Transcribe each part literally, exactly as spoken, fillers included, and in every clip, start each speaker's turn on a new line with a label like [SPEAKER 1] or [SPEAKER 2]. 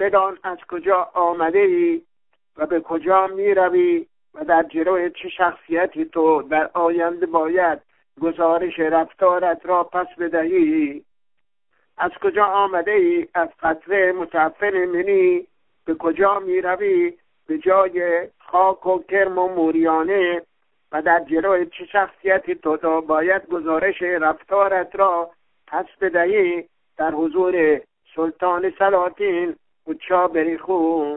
[SPEAKER 1] بدان از کجا آمده ای و به کجا می روی و در جلوی چه شخصیتی تو در آینده باید گزارش رفتارت را پس بدهی. از کجا آمده ای؟ از قطره متعفن منی. به کجا می روی؟ به جای خاک و کرم و موریانه. و در جلوی چه شخصیتی تو باید گزارش رفتارت را پس بدهی؟ در حضور سلطان سلاطین قدشا بریخو.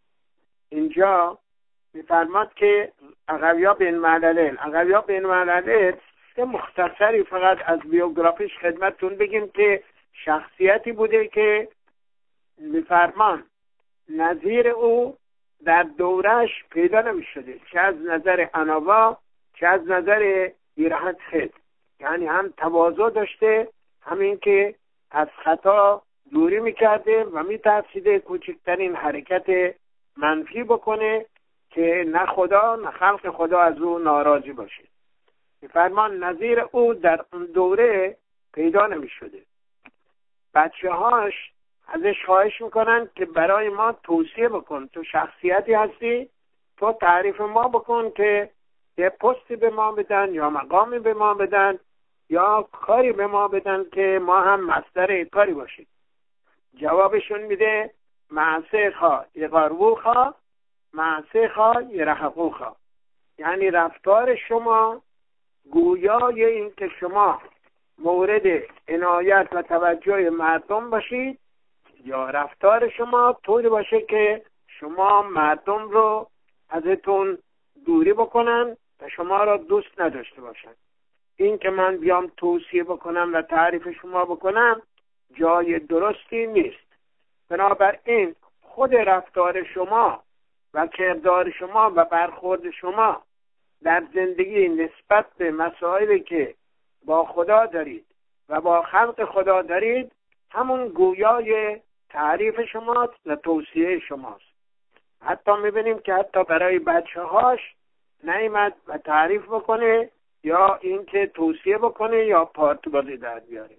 [SPEAKER 1] اینجا میفرماد که اقویا بن معللین اقویا بن معللین یه مختصری فقط از بیوگرافیش خدمتتون بگیم که شخصیتی بوده که میفرمان نظیر او در دورش پیدا نمی شده، چه از نظر اناوا چه از نظر ایرحت خد. یعنی هم تواضع داشته، همین که از خطا دوری میکرده و میترسیده کوچکترین حرکت منفی بکنه که نه خدا نه خلق خدا از او ناراضی باشه. میفرمان نظیر او در اون دوره پیدا نمی شده. بچه هاش ازش خواهش میکنن که برای ما توصیه بکن، تو شخصیتی هستی، تو تعریف ما بکن که یه پستی به ما بدن یا مقامی به ما بدن یا کاری به ما بدن که ما هم مصدر کاری باشیم. جوابشون میده معسه خوا یقاربو خوا معسه خوا یرحقو خوا. یعنی رفتار شما گویای این که شما مورد عنایت و توجه مردم باشید، یا رفتار شما طوری باشه که شما مردم رو ازتون دوری بکنن و شما را دوست نداشته باشن. این که من بیام توصیه بکنم و تعریف شما بکنم جای درستی نیست. بنابراین خود رفتار شما و کردار شما و برخورد شما در زندگی نسبت به مسائلی که با خدا دارید و با خلق خدا دارید همون گویای تعریف شماست و توصیه شماست. حتی میبینیم که حتی برای بچه هاش نیامد و تعریف بکنه یا اینکه توصیه بکنه یا پارت بازی در بیاره.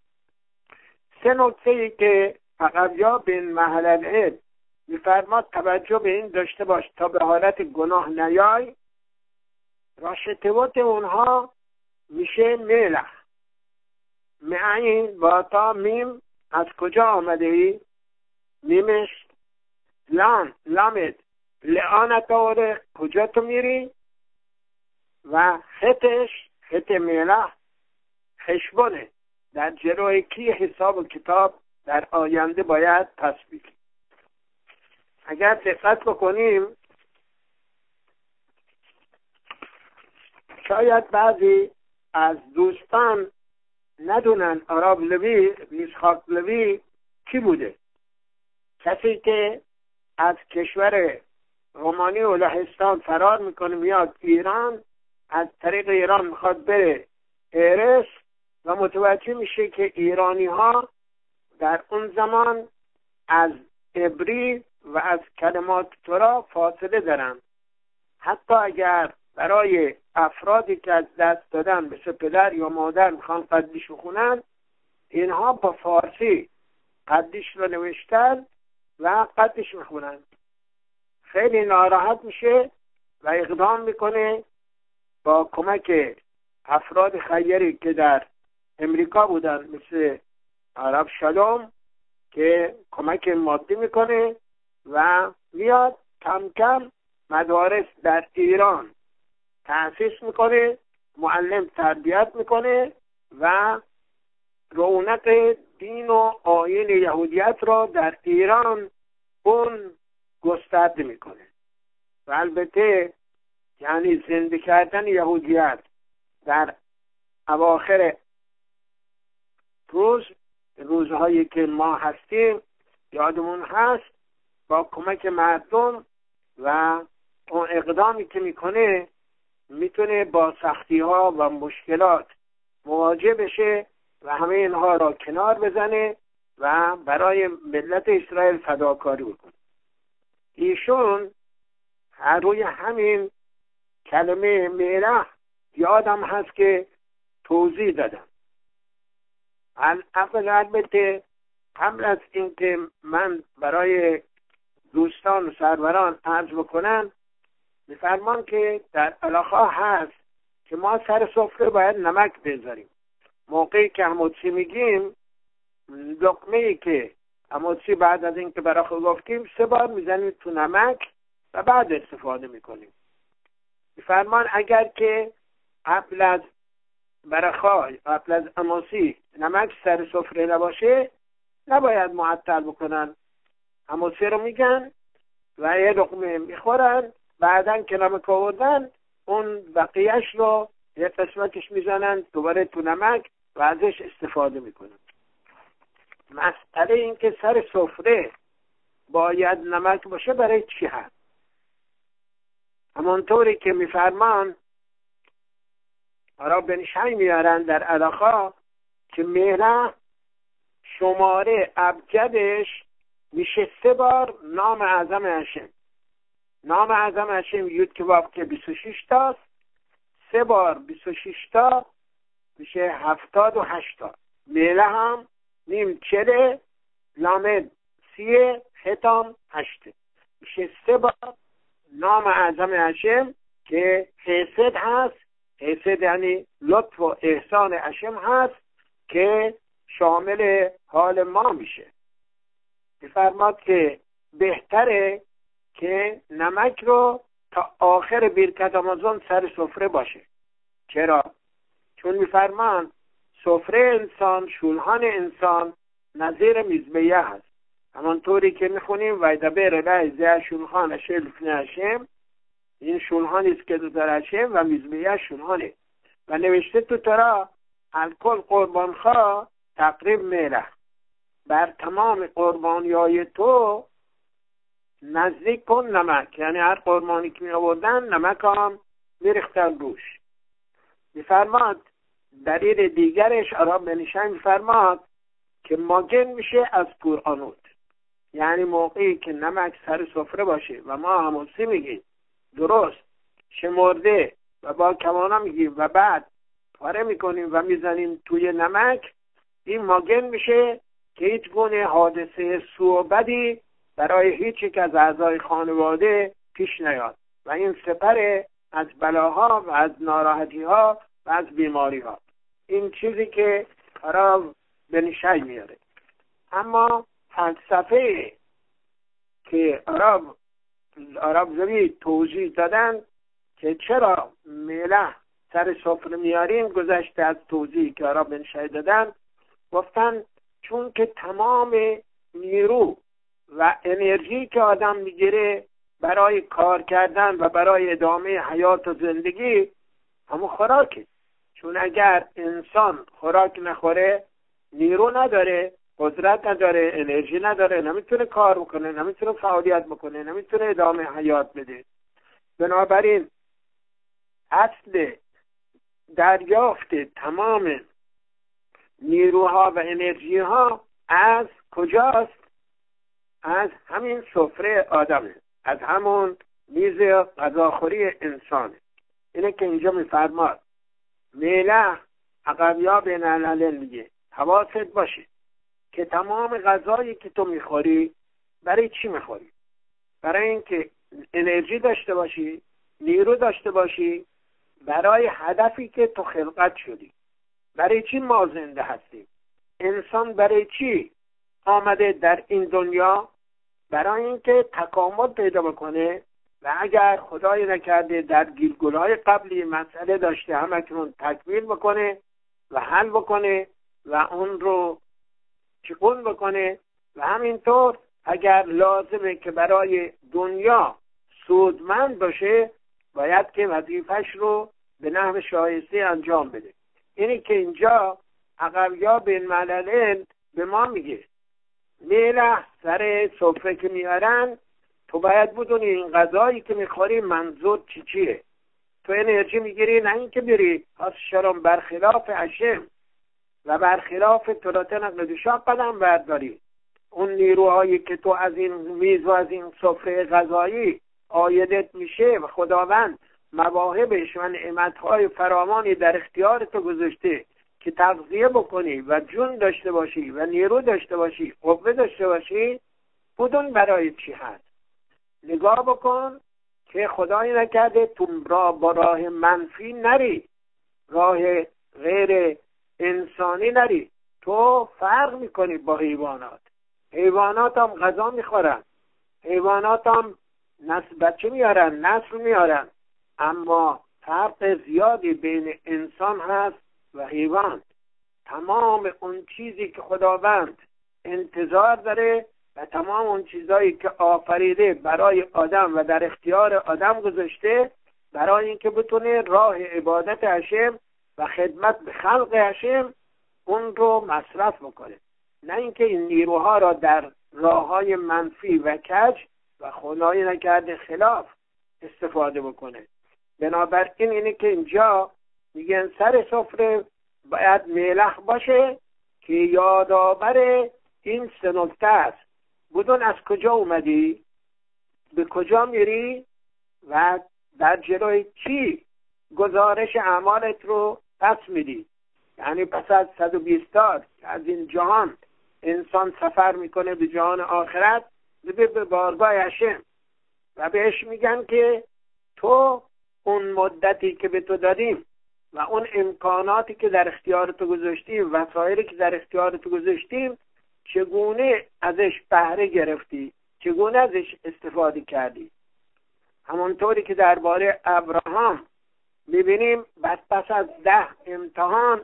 [SPEAKER 1] سه نکته ای که اقویا بن معللین میفرماد توجه به این داشته باش تا به حالت گناه نیای. راشتوات اونها میشه ملح معین با تا میم. از کجا آمده ای؟ میمش لان لامد لعانت آوره کجا تو میری؟ و خطش خط ملح خشبونه در جلوی کی حساب و کتاب در آینده باید پس بگیم. اگر دقت بکنیم شاید بعضی از دوستان ندونن آراب لوی میسخاک لوی کی بوده. کسی که از کشور رومانی و لهستان فرار میکنه میاد ایران، از طریق ایران میخواد بره ارس و متوجه میشه که ایرانی ها در اون زمان از عبری و از کلمات تورا فاصله دارن. حتی اگر برای افرادی که از دست دادن مثل پدر یا مادر میخوان قدیش بخونن، اینها با فارسی قدیش رو نوشتن و قدیش میخونن. خیلی ناراحت میشه و اقدام میکنه با کمک افراد خیری که در امریکا بودن مثل عرب شلوم که کمک مادی میکنه و میاد کم کم مدارس در ایران تأسیس میکنه، معلم تربیت میکنه و رونق دین و آیین یهودیت را در ایران اون گسترده میکنه. و البته یعنی زنده کردن یهودیت در اواخر روز روزهایی که ما هستیم یادمون هست، با کمک مردم و اون اقدامی که میکنه میتونه با سختی ها و مشکلات مواجه بشه و همه اینها را کنار بزنه و برای ملت اسرائیل فداکاری بکنه. ایشون هر روی همین کلمه ملح یادم هست که توضیح دادم. اول البته قبل از اینکه من برای دوستان و سروران عرض بکنم، میفرمان که در علاقه هست که ما سر سفره باید نمک بذاریم. موقعی که هموتسی میگیم، لقمه‌ای که هموتسی بعد از اینکه براخه گفتیم سه بار میزنیم تو نمک و بعد استفاده میکنیم. میفرمان اگر که قبل از برخای قبل از اماسی نمک سر سفره نباشه، نباید معطل بکنن. اماسی رو میگن و یه لقمه میخورن، بعدن که نمک آوردن اون بقیهش رو یه قسمتش میزنن دوباره تو نمک و ازش استفاده میکنن. مسئله این که سر سفره باید نمک باشه برای چی هست؟ همونطوری که میفرمان آرا بنشای میارن در علاقه که میله شماره ابجدش میشه سه بار نام اعظم هشم. نام اعظم هشم یود که واف که بیست و شش تاست، سه بار بیست و شش تا میشه هفتاد و هشت تا. میله هم نیم چله، لامد سیه، ختام هشته، میشه سه بار نام اعظم هشم که حسد هست. حسد یعنی لطف و احسان هشم هست که شامل حال ما میشه. بفرماد که بهتره که نمک رو تا آخر برکت آمازون سر سفره باشه. چرا؟ چون میفرمان سفره انسان، شولهان انسان نظیر میزبیه هست. همانطوری که میخونیم ویدبر لحظه شولهان شلفن هشم، این شولهانی است که در هشم و میزبیه شولهانه و نوشته تو ترا الکل قربانخواه تقریب میره، بر تمام قربانیای تو نزدیک کن نمک. یعنی هر قربانی که می آوردن نمک هم می ریختن روش. میفرماد دلیل دیگرش آرام بنشای میفرماد که ماگن میشه از پور آنود. یعنی موقعی که نمک سر سفره باشه و ما هموسی میگیم درست شمرده و با کمانا میگیم و بعد پاره میکنیم و میزنیم توی نمک، این ماگن میشه که هیچ گونه حادثه سوء و بدی برای هیچ یک از اعضای خانواده پیش نیاد و این سپر از بلاها و از ناراحتیها و از بیماریها. این چیزی که عرب بنشای میاره. اما فلسفه که عرب عرب زوی توضیح دادن که چرا میله سر سفره میاریم، گذشته از توضیحی که عرب بنشای دادن، گفتن چون که تمام نیرو و انرژی که آدم میگیره برای کار کردن و برای ادامه حیات و زندگی همون خوراکه. چون اگر انسان خوراک نخوره نیرو نداره، قدرت نداره، انرژی نداره، نمیتونه کار بکنه، نمیتونه فعالیت بکنه، نمیتونه ادامه حیات بده. بنابراین اصل دریافت تمام نیروها و انرژی ها از کجاست؟ از همین سفره آدمه، از همون میز غذاخوری انسانه. اینه که اینجا میفرماد میله عقبیا بین العلل میگه حواست باشه که تمام غذایی که تو میخوری برای چی میخوری؟ برای اینکه انرژی داشته باشی، نیرو داشته باشی، برای هدفی که تو خلقت شدی. برای چی ما زنده هستیم؟ انسان برای چی آمده در این دنیا؟ برای اینکه تکامل پیدا بکنه و اگر خدای نکرده در گیرگولهای قبلی مسئله داشته هم اکنون تکمیل بکنه و حل بکنه و اون رو چکون بکنه و همینطور اگر لازمه که برای دنیا سودمند باشه باید که وظیفش رو به نحو شایسته انجام بده. اینی که اینجا عقبیا بین ملل به ما میگه میله سر سفره که میارن تو باید بدونی این غذایی که میخوری منظور چی چیه. تو انرژی میگیری نه این که بری از شرم برخلاف هشم و برخلاف طلات نقدشا قدم برداری. اون نیروهایی که تو از این میز و از این سفره غذایی آیدت میشه و خداوند مواهبش و نعمتهای فراوانی در اختیار تو گذاشته که تغذیه بکنی و جون داشته باشی و نیرو داشته باشی، قوه داشته باشی، بدون برای چی هست. نگاه بکن که خدایی نکرده تو را با راه منفی نری، راه غیر انسانی نری. تو فرق میکنی با حیوانات. حیوانات هم غذا میخورن، حیوانات هم نسل بچه میارن، نسل میارن، اما فرق زیادی بین انسان هست و حیوان. تمام اون چیزی که خداوند انتظار داره و تمام اون چیزایی که آفریده برای آدم و در اختیار آدم گذاشته برای اینکه بتونه راه عبادت هشم و خدمت به خلق هشم اون رو مصرف بکنه، نه اینکه این نیروها را در راههای منفی و کج و خدایی نکرده خلاف استفاده بکنه. بنابراین اینه که اینجا میگن سر سفره باید ملح باشه که یادآور این سه نکته است. بدون از کجا اومدی، به کجا میری و در جلوی چی گزارش اعمالت رو پس میدی. یعنی پس از صد و بیست سال از این جهان انسان سفر میکنه به جهان آخرت، به بارگاه هشم و بهش میگن که تو اون مدتی که به تو دادیم و اون امکاناتی که در اختیار تو گذاشتیم، وسایلی که در اختیار تو گذاشتیم، چگونه ازش بهره گرفتی، چگونه ازش استفاده کردی. همونطوری که درباره ابراهام میبینیم بعد پس از ده امتحان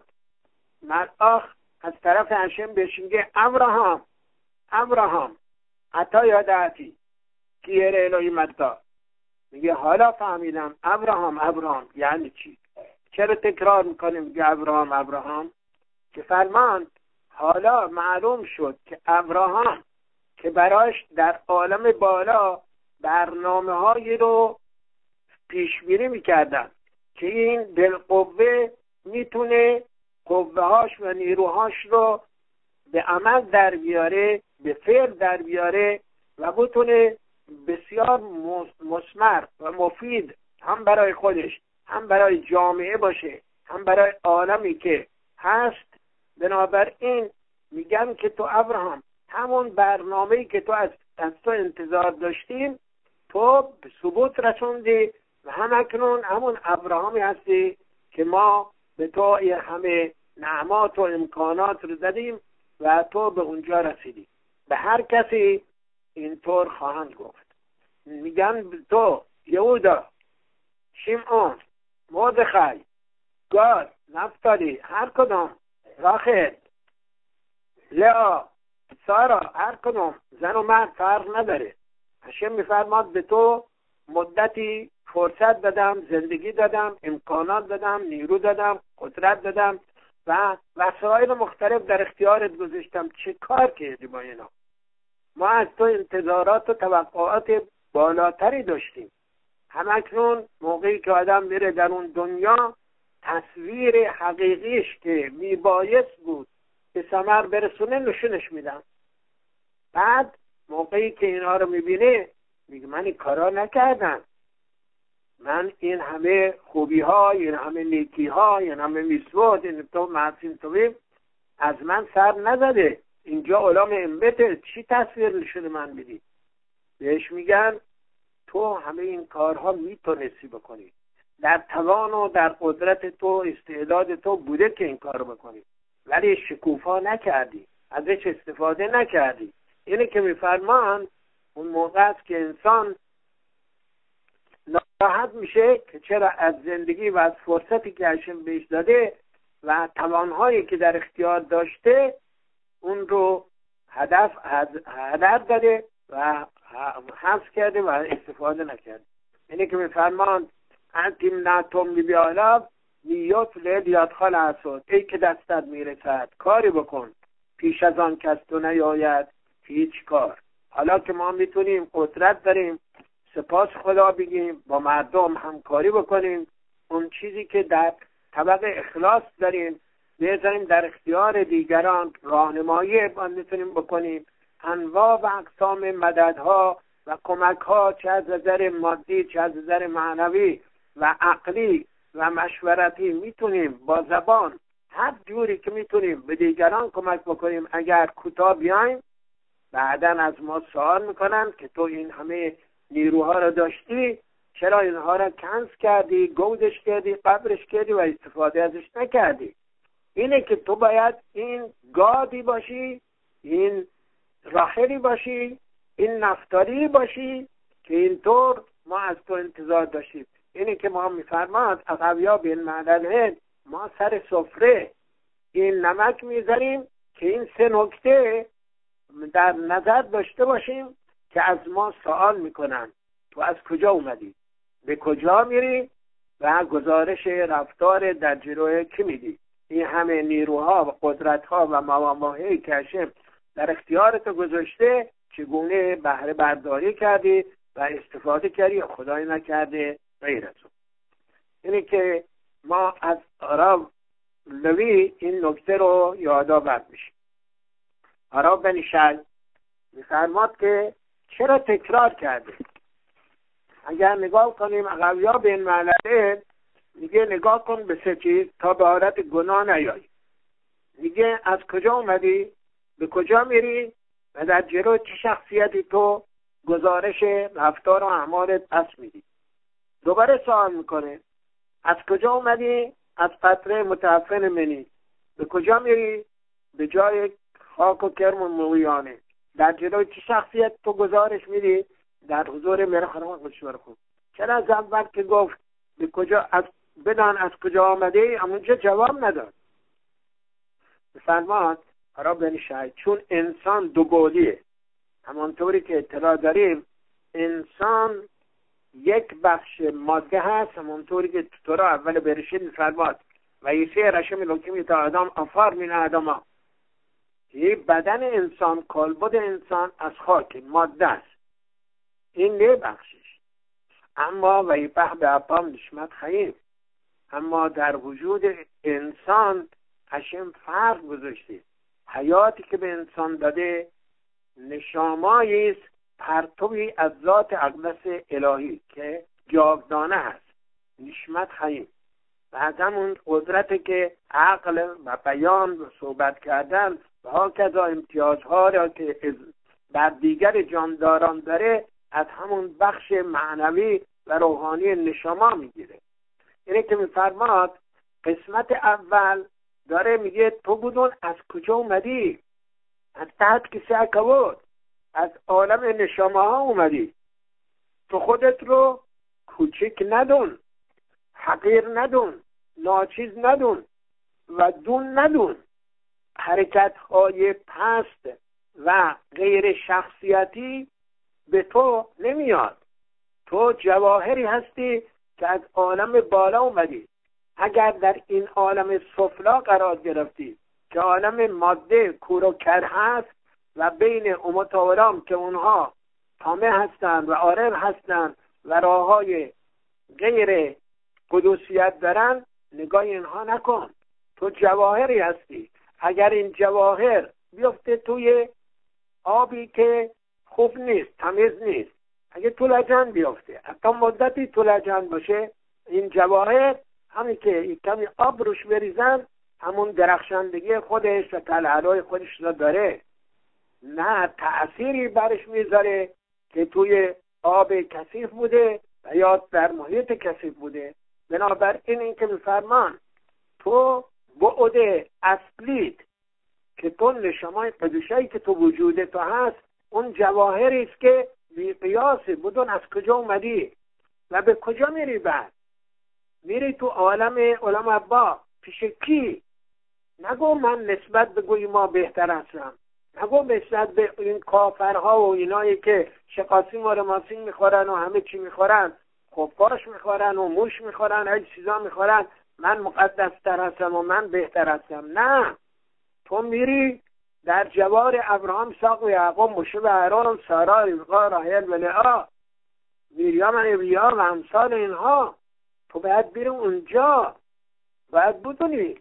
[SPEAKER 1] ملاخ از طرف هشم بهش میگه ابراهام ابراهام عطا یادعتی کیر الهی مدتا. میگه حالا فهمیدم ابراهام ابراهام یعنی چی. چرا تکرار میکنیم میگه ابراهام ابراهام؟ که فرمان حالا معلوم شد که ابراهام که براش در عالم بالا برنامه هایی رو پیش بینی میکردن که این بالقوه میتونه قوه هاش و نیروهاش رو به عمل در بیاره، به فعل در بیاره و بتونه بسیار مثمر و مفید هم برای خودش هم برای جامعه باشه، هم برای عالمی که هست. بنابراین میگن که تو ابراهام همون برنامه‌ای که تو از, از تو انتظار داشتیم تو به ثبوت رسوندی و همکنون همون ابراهامی هستی که ما به تو این همه نعمات و امکانات رو دادیم و تو به اونجا رسیدی. به هر کسی اینطور خواهند گفت. میگن تو یهودا، شیمعون، مردخای، گاد، نفتالی، هر کدام، راخل، لئا، سارا، هر کدام زن و مرد فرق نداره. هشم میفرماد به تو مدتی فرصت دادم، زندگی دادم، امکانات دادم، نیرو دادم، قدرت دادم و وسایل مختلف در اختیارت گذاشتم. چه کار کردی با اینا؟ ما از تو انتظارات و توقعات بالاتری داشتیم. همکنون موقعی که آدم میره در اون دنیا تصویر حقیقیش که میبایست بود به ثمر برسونه نشونش میدم. بعد موقعی که اینا رو میبینه میگه من این کارا نکردم، من این همه خوبی ها، این همه نیکی ها، این همه میسود، این تو محسین تویم از من سر نزده. اینجا علام انبته، چی تصویر نشون من میدی؟ بهش میگن تو همه این کارها میتونستی بکنی، در توان و در قدرت تو استعداد تو بوده که این کارو بکنی، ولی شکوفا نکردی، ازش استفاده نکردی. اینه که میفرمان اون موقع است که انسان ناراحت میشه که چرا از زندگی و از فرصتی که هشم بهش داده و توانهایی که در اختیار داشته اون رو هدف هدر داده و حذف کرده و استفاده نکرده. اینه که میفرمان انتیم نتوم بی بیالاب نیوت لید یادخال اسود، ای که دستت میرسد کاری بکن پیش از آن کس تو نیاید هیچ کار. حالا که ما میتونیم قدرت داریم سپاس خدا بگیم، با مردم همکاری بکنیم، اون چیزی که در طبق اخلاص داریم بذاریم در اختیار دیگران، راهنمایی میتونیم بکنیم. انواع و اقسام مددها و کمکها چه از نظر مادی چه از نظر معنوی و عقلی و مشورتی میتونیم با زبان هر جوری که میتونیم به دیگران کمک بکنیم. اگر کوتاه بیایم بعداً از ما سوال میکنن که تو این همه نیروها رو داشتی، چرا اینها رو کنز کردی، گودش کردی، قبرش کردی و استفاده ازش نکردی؟ اینه که تو باید این گادی باشی، این راحلی باشی، این نفتالی باشی که اینطور ما از تو انتظار داشتیم. اینه که ما میفرماد اقویا بین معدل ما سر سفره این نمک میذاریم که این سه نکته در نظر داشته باشیم که از ما سوال میکنن تو از کجا اومدی، به کجا میری و گزارش رفتار در جلوی کی میدی. این همه نیروها و قدرتها و مواهبی که هشم در اختیارت گذاشته چگونه بهره برداری کردی و استفاده کردی یا خدای نکرده غیر از اون. اینه که ما از آراب لوی این نکته رو یادآور میشیم. آراب بن شی میفرماد که چرا تکرار کرده؟ اگر نگاه کنیم اقویا بین معلقه میگه نگاه کن به سه چیز تا به حالت گناه نیایی. میگه از کجا اومدی، به کجا میری و در جلو چه شخصیتی تو گزارش رفتار و اعمالت پس میدی. دوباره سوال میکنه از کجا اومدی؟ از قطره متعفن منی. به کجا میری؟ به جای خاک و کرم و مویانه. در جلوی چه شخصیت تو گزارش میدی؟ در حضور میره خرمان بشور خوب. چرا از اول که گفت به کجا از بدان از کجا آمده ای همونجا جواب نداد؟ بفرماد آراب بن شی چون انسان دو بعدیه، همانطوری که اطلاع داریم انسان یک بخش ماده هست، همانطوری که تو را اول برشید میفرماد و ایسه رشم لکمی تا آدم افار من آدم ها. این بدن انسان، کالبد انسان از خاک ماده است، این نه بخشش. اما و ایپه به اپام نشمت خییم، اما در وجود انسان هشم فرق گذاشته. حیاتی که به انسان داده نشامایی است، پرتوی از ذات اقدس الهی که جاودانه هست، نشمت خییم. بعد همون قدرتی که عقل و بیان و صحبت کردن و ها کذا امتیازها را که بر دیگر جانداران داره از همون بخش معنوی و روحانی نشما میگیره. اینه که میفرماد قسمت اول داره میگه تو بودون از کجا اومدی؟ از تحت کسی اکبود، از عالم نشما ها اومدی. تو خودت رو کوچک ندون، حقیر ندون، ناچیز ندون و دون ندون. حرکت های پست و غیر شخصیتی به تو نمیاد. تو جواهری هستی که از عالم بالا اومدی. اگر در این عالم سفلا قرار گرفتی که عالم ماده کور و کر هست و بین امت و اولام که اونها طامع هستند و عارض هستند و راه های غیر قدوسیت دارن، نگاه اینها نکن. تو جواهری هستی. اگر این جواهر بیفته توی آبی که خوب نیست، تمیز نیست، اگه تولجن بیفته، حتی مدتی تولجن باشه، این جواهر همین که کمی آب روش بریزن همون درخشندگی خودش و تلالای خودش را داره، نه تأثیری برش میذاره که توی آب کثیف بوده و یا در محیط کثیف بوده. بنابراین این که میفرمان تو بعد اصلیت که تو نشمای قدوشایی که تو وجود تو هست، اون جواهری است که بی قیاسه. بدون از کجا اومدی و به کجا میری؟ بعد میری تو عالم علم ابا پیش کی؟ نگو من نسبت به گوی ما بهتر هستم، نگو نسبت به این کافرها و اینایی که شقاسیم و رماسیم میخورن و همه چی میخورن، خفاش میخورن و موش میخورن، هیچ چیزا میخورن، من مقدس تر هستم و من بهتر هستم. نه، تو میری در جوار ابراهام، ساق و یعقوب، موشه و هران، سارا، ربقا، راحل و لعا، میریام و نبیا و امثال اینها. تو باید بیری اونجا، باید بدونی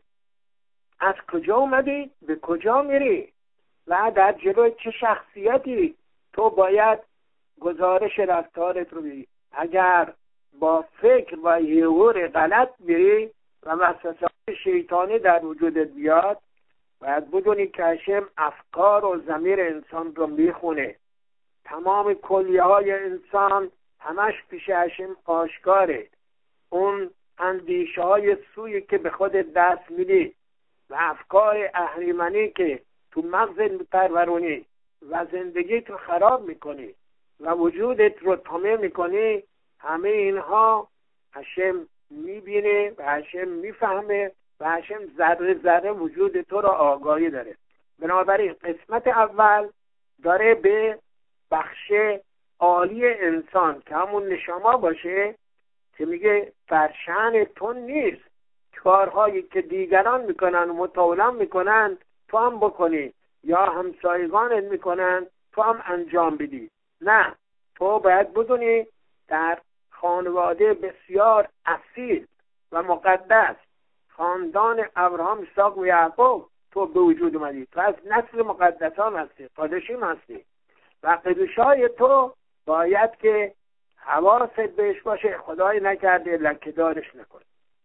[SPEAKER 1] از کجا اومدی، به کجا میری و در جلوی چه شخصیتی تو باید گزارش رفتارت رو بری. اگر با فکر و یهور غلط بری و وسوسه شیطانی در وجودت بیاد، باید بدونی که هشم افکار و ضمیر انسان رو میخونه. تمام کلیه های انسان همش پیش هشم آشکاره. اون اندیشه های سوی که به خود دست میدی و افکار اهریمنی که تو مغزت میپرورونی و زندگیت رو خراب میکنی و وجودت رو طامع میکنی، همه اینها هشم میبینه و هشم میفهمه و هشم ذره ذره وجود تو رو آگاهی داره. بنابراین قسمت اول داره به بخش عالی انسان که همون نشما باشه که میگه فرشان تو نیست کارهایی که دیگران میکنن و متعالم میکنن تو هم بکنی یا همسایگانت میکنن تو هم انجام بدی. نه، تو باید بدونی در خانواده بسیار اصیل و مقدس خاندان ابراهام، اسحاق و یعقوب تو به وجود اومدی. تو از نسل مقدسان هستی، قادشیم هستی و قدوشای تو باید که حواست بهش باشه، خدای نکرده لکه‌دارش نکنه.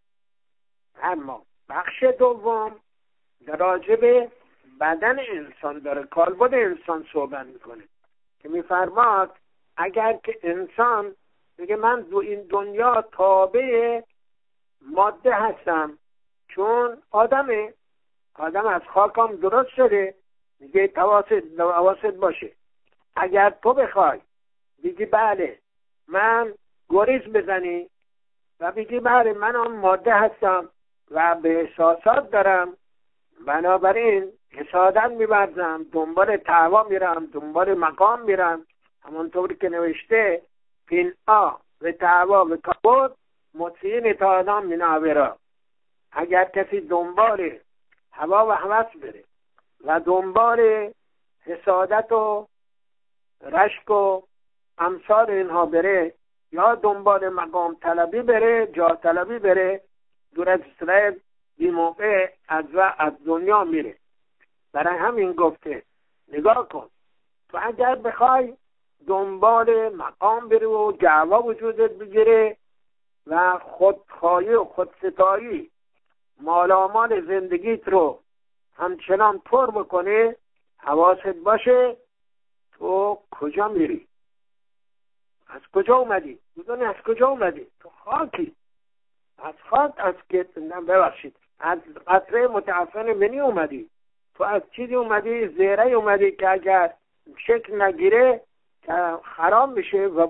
[SPEAKER 1] اما بخش دوم در راجب بدن انسان داره، کالبد انسان صحبت میکنه که میفرماد اگر که انسان میگه من دو این دنیا تابع ماده هستم، چون آدمه، آدم از خاکم درست شده، میگه تواست باشه. اگر تو بخوای بگی بله من گریز بزنی و بگی بله من هم ماده هستم و به احساسات دارم، بنابراین حسادت می‌ورزم، دنبال تعوا میرم، دنبال مقام میرم، همونطوری که نوشته فینعا و تعوا و کبود مطیعین تا آدم مناورا. اگر کسی دنبال هوا و هوس بره و دنبال حسادت و رشک و امثال اینها بره یا دنبال مقام طلبی بره، جا طلبی بره، دور از اسرائیل بی موقع از و از دنیا میره. برای همین گفته نگاه کن، تو اگر بخوای دنبال مقام بری و جعوا وجودت بگیره و خودخواهی و خودستایی مالامال زندگیت رو همچنان پر بکنه، حواست باشه تو کجا میری، از کجا اومدی، میدونی از کجا اومدی؟ تو خاکی، از خاک، از که ببخشید از قطره متعفن منی اومدی. تو از چیزی اومدی، زیره اومدی که اگر شکل نگیره که خراب میشه و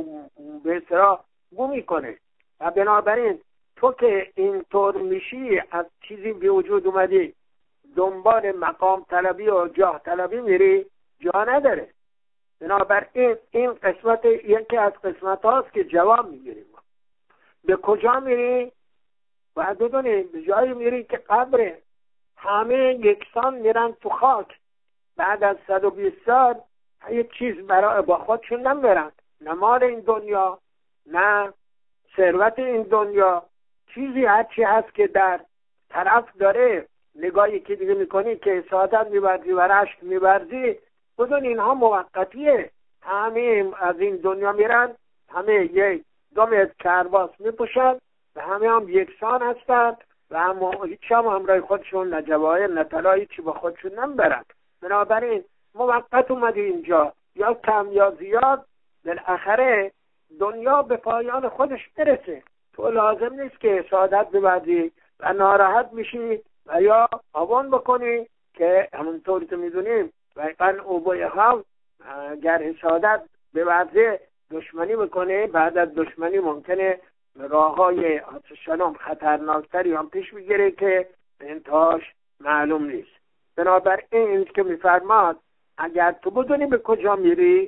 [SPEAKER 1] به اصطلاح بو میکنه. و بنابراین تو که اینطور میشی، از چیزی به وجود اومدی دنبال مقام طلبی و جاه طلبی میری، جا نداره. بنابراین این قسمت یکی از قسمت هاست که جواب میگیریم. به کجا میری؟ باید بدونی به جایی میری که قبره، همه یکسان میرن تو خاک. بعد از صد و بیست سال یه چیز برای با خودشون نمیبرن، نه مال این دنیا نه ثروت این دنیا، چیزی هرچی هست که در طرف داره نگاهی که دیگه میکنی که حسادت میبرزی و رشک میبرزی، بدون اینها موقتیه. همه از این دنیا میرن، همه یک دو متر کرباس میپوشن و همه هم یکسان هستن و هم هیچ هم همراه خودشون نه جواهر نه طلا هیچی با خودشون نمیبرن. بنابراین موقت اومدی اینجا، یا کم یا زیاد، بالاخره دنیا به پایان خودش برسه. تو لازم نیست که حسادت ببردی و ناراحت میشی و یا آوان بکنی که همونطوری که میدونیم واقعا اوبای ها اگر حسادت ببرده دشمنی بکنه، بعد از دشمنی ممکنه راه های آتش‌آلود خطرناکتری هم پیش بگیره که انتهاش معلوم نیست. بنابراین که میفرماد اگر تو بدونی به کجا میری،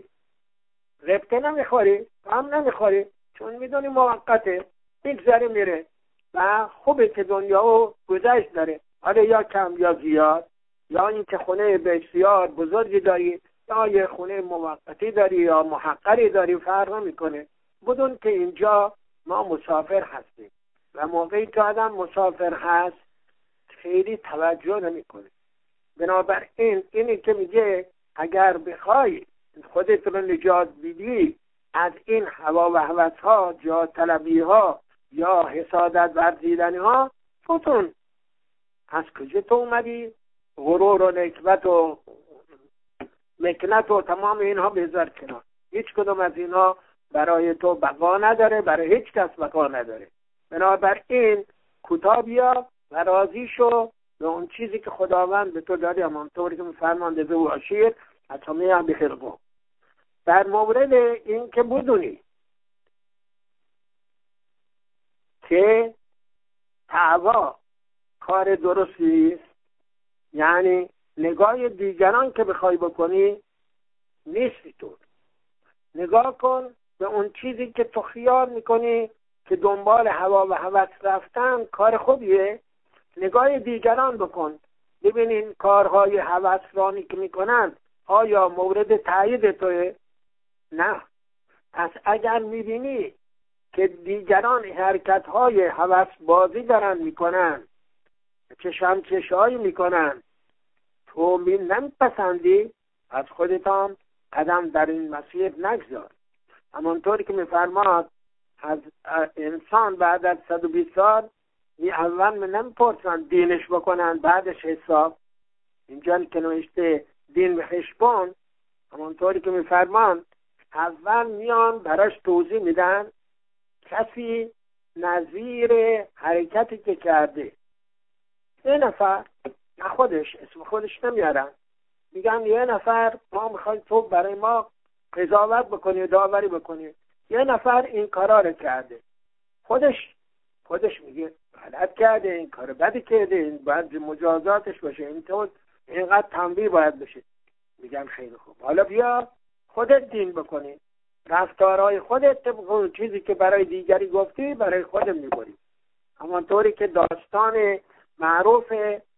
[SPEAKER 1] ربطه نمیخوری، هم نمیخوری، چون میدونی موقته، میگذره میره و خوبه که دنیا و گذشت داره. حالا یا کم یا زیاد، یا این که خونه بسیار بزرگی داری یا یه خونه موقتی داری یا محقری داری، فرق نمیکنه. بدون که اینجا ما مسافر هستیم و موقعی که آدم مسافر هست خیلی توجه نمیکنه. بنابراین اینی که میگه اگر بخوای خودت رو نجات بدی از این هوا و هوس ها، جا طلبی ها یا حسادت ورزیدنی ها، فتون از کجا تو اومدی؟ غرور و نکبت و مکنت و تمام اینها بذار کنار. هیچ کدوم از اینها برای تو بقا نداره، برای هیچ کس بقا نداره. بنابراین کوتاه بیا و راضی شو به اون چیزی که خداوند به تو داده، همانطوری که می‌فرمانده به واشیر اتمیه بخلقو. در مورد این که بدونی که تعوا کار درستی است، یعنی نگاه دیگران که بخوای بکنی نیستی تو. نگاه کن به اون چیزی که تو خیال میکنی که دنبال هوا و هوس رفتن کار خوبیه. نگاه دیگران بکن، ببینین کارهای هوسرانی که میکنن آیا مورد تایید توه؟ نه. پس اگر میبینی که دیگران حرکتهای هوس بازی دارن میکنن، چشم چشایی میکنن، تو می نمیپسندی، از خودتان قدم در این مسیر نگذار. همانطوری که میفرماد از انسان بعد از صد و بیست سال می اول می نمیپرسن دینش بکنن بعدش حساب. اینجا که نوشته دین به حسبان، همانطوری که میفرمان اول میان براش توضیح میدن کسی نظیر حرکتی که کرده. یه نفر، خودش اسم خودش نمیارن، میگن یه نفر ما میخوایم تو برای ما قضاوت بکنی، داوری بکنی، یه نفر این کارا رو کرده. خودش خودش میگه غلط کرده، این کار بدی کرده، این باید مجازاتش باشه، این تو اینقدر تنبیه باید بشه. میگن خیلی خوب، حالا بیا خودت دین بکنی، رفتارهای خودت طبق چیزی که برای دیگری گفتی برای خودت میبری. همانطوری که داستان معروف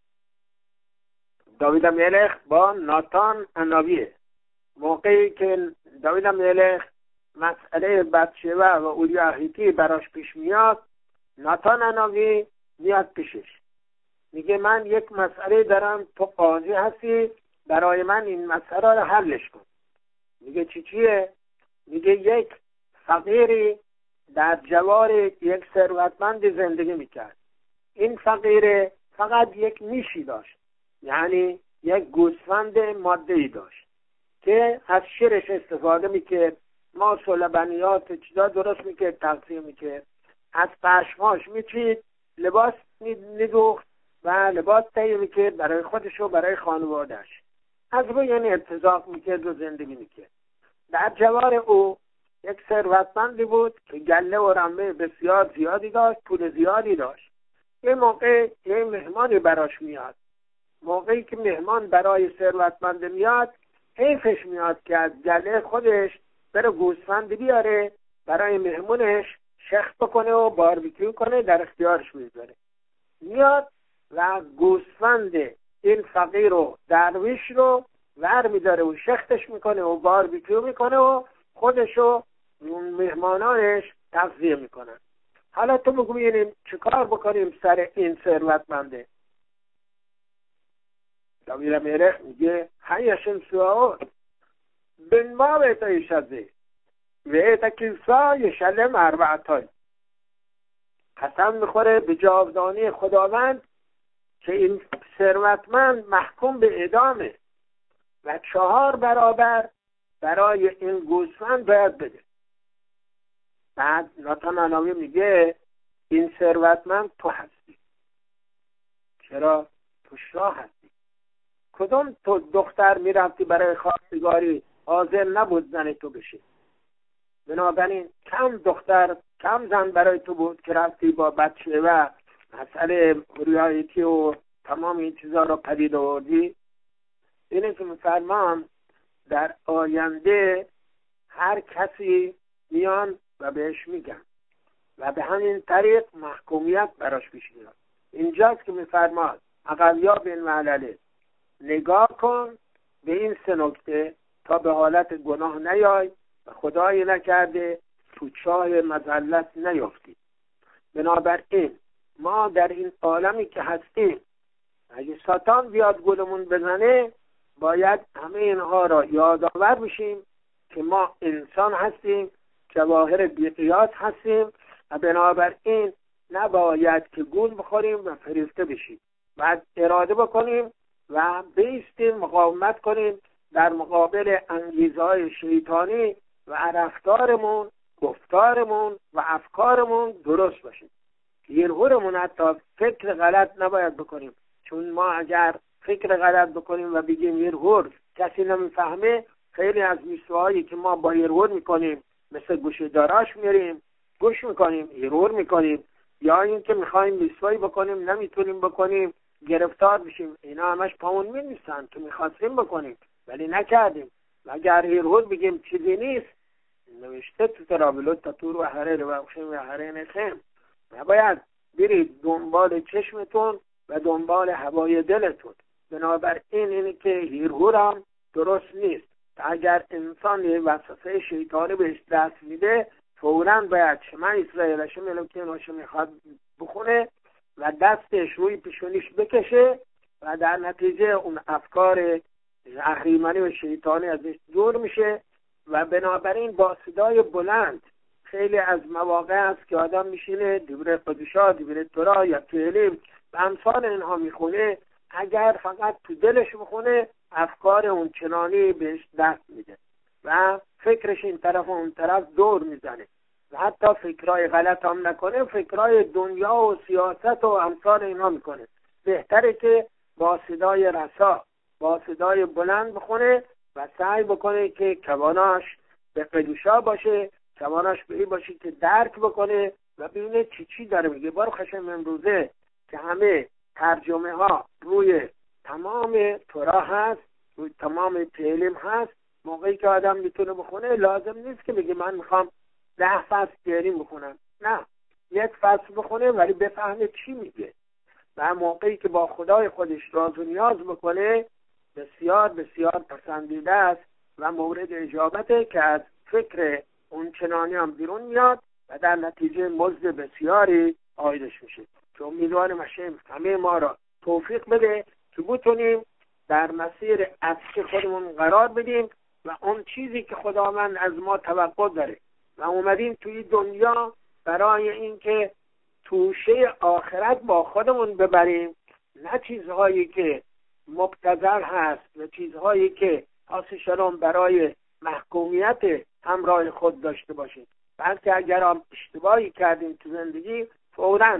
[SPEAKER 1] داوید ملخ با ناتان انویه، موقعی که داوید ملخ مسئله بتشبه و اوریا هیتی براش پیش میاد، ناتان انوی میاد پیشش، میگه من یک مسئله دارم، تو قاضی هستی، برای من این مسئله رو حلش کن. میگه چی چیه؟ میگه یک فقیری در جوار یک ثروتمند زندگی میکرد. این فقیر فقط یک میشی داشت، یعنی یک گوسفند ماده‌ای داشت که از شیرش استفاده میکرد، ماس و لبنیات چیزا درست میکرد، تقسیم میکرد، از پشماش میچید، لباس میدوخت و لباس تهیه میکرد برای خودش و برای خانوادهش. از روی این ارتزاق میکرد و زندگی میکرد. در جوار او یک ثروتمندی بود که گله و رمه بسیار زیادی داشت، پول زیادی داشت. یه موقع یه مهمانی براش میاد. موقعی که مهمان برای ثروتمند میاد، حیفش میاد که از گله خودش بره گوسفند بیاره برای مهمونش شخ بکنه و باربیکیو کنه، در اختیارش میذاره. میاد و گوسفند این فقیر رو، درویش رو ور میداره و شختش میکنه و باربیکیو میکنه و خودشو مهمانانش تغذیه میکنن. حالا تو بگو ببینیم چیکار بکنیم سر این ثروتمنده؟ داوید ملخ میگه حیشن سوال بن ما بهتایی شده و ایتکیسا یشلم اربعتای. قسم میخوره به جاودانی خداوند که این ثروتمند محکوم به اعدامه و چهار برابر برای این گوسفند باید بده. بعد ناتان انوی میگه این ثروتمند تو هستی. چرا؟ تو شاه هستی. کدوم تو دختر میرفتی برای خواستگاری حاضر نبود زن تو بشه؟ بنابراین کم دختر کم زن برای تو بود که رفتی با بچه و مسئله ریایتی و تمام این چیزا رو پدید آوردی. اینه که میفرمان در آینده هر کسی میان و بهش میگن و به همین طریق محکومیت براش پیش میاد. اینجاست که میفرماد اقلیا بین معلله نگاه کن به این سه نکته تا به حالت گناه نیای و خدای نکرده تو چاه مذلت نیافتی. بنابراین ما در این عالمی که هستیم اگه ساتان بیاد گلمون بزنه باید همه اینها را یادآور بشیم که ما انسان هستیم، جواهر بی‌قیاس هستیم و بنابراین نباید که گول بخوریم و فریفته بشیم، باید اراده بکنیم و بیستیم، مقاومت کنیم در مقابل انگیزهای شیطانی و رفتارمون، گفتارمون و افکارمون درست باشیم. یرهورمون حتی فکر غلط نباید بکنیم، چون ما اگر فکر غلط بکنیم و بگیم یرهور کسی نمیفهمه، خیلی از میسوهایی که ما با یرهور میکنیم مثل گوشه داراش میریم گوش میکنیم، یرهور میکنیم، یا این که میخوایم میسوایی بکنیم نمیتونیم بکنیم، گرفتار بشیم. اینا همش پامون می‌نویسن تو میخواستیم بکنیم ولی نکردیم. و اگر یرهور بگیم چیزی نیست، نوشته تو ترابلوت تطور و حریر و اخشم و حرین خیم، نباید برید دنبال چشمتون و دنبال هوای دلتون. بنابراین اینه که یرهور هم درست نیست. اگر انسان یه وسوسه شیطانی بهش دست میده، فوراً باید شما اسرائیل شما الوکین و شما میخواد بخونه و دستش روی پیشونیش بکشه و در نتیجه اون افکار اهریمنی و شیطانی ازش دور میشه. و بنابراین با صدای بلند خیلی از مواقع است که آدم میشینه دیبره قدوشا، دیبره تورا یا تهلیم و امثال اینها میخونه، اگر فقط تو دلش بخونه افکار اون چنانی بهش دست میده و فکرش این طرف و اون طرف دور میزنه و حتی فکرهای غلط هم نکنه، فکرهای دنیا و سیاست و امثال اینها میکنه. بهتره که با صدای رسا، با صدای بلند بخونه و سعی بکنه که تواناش به قدوشا باشه، تواناش به این باشه که درک بکنه و ببینه چی چی داره میگه. بار خشم امروزه که همه ترجمه ها روی تمام تورا هست، روی تمام تهلیم هست، موقعی که آدم میتونه بخونه لازم نیست که بگه من میخوام ده فصل تهلیم بخونم، نه، یک فصل بخونه ولی بفهمه چی میگه و موقعی که با خدای خودش راز و نیاز بکنه بسیار بسیار پسندیده است و مورد اجابته که از فکر اون چنانی هم بیرون میاد و در نتیجه مزد بسیاری آیدش میشه. که امیدوارم هشم همه ما را توفیق بده که بتونیم در مسیر اصل خودمون قرار بدیم و اون چیزی که خداوند از ما توقع داره و اومدیم توی دنیا برای اینکه توشه آخرت با خودمون ببریم، نه چیزهایی که مبتذل هست و چیزهایی که آسشالون برای محکومیت همراه خود داشته باشیم، بلکه اگر هم اشتباهی کردیم تو زندگی فوراً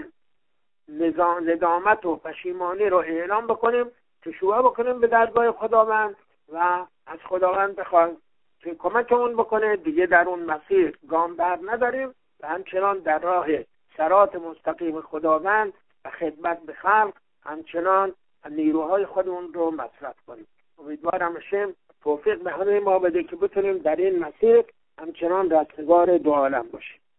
[SPEAKER 1] ندامت و پشیمانی رو اعلام بکنیم، تشویق بکنیم به درگاه خداوند و از خداوند بخوایم که کمکمون بکنه دیگه در اون مسیر گام بر نداریم و همچنان در راه صراط مستقیم خداوند و خدمت به خلق همچنان نیروهای خودمون رو مصرف کنیم. امیدوارم هشم توفیق به همه ما بده که بتونیم در این مسیر همچنان رستگار دو عالم باشیم.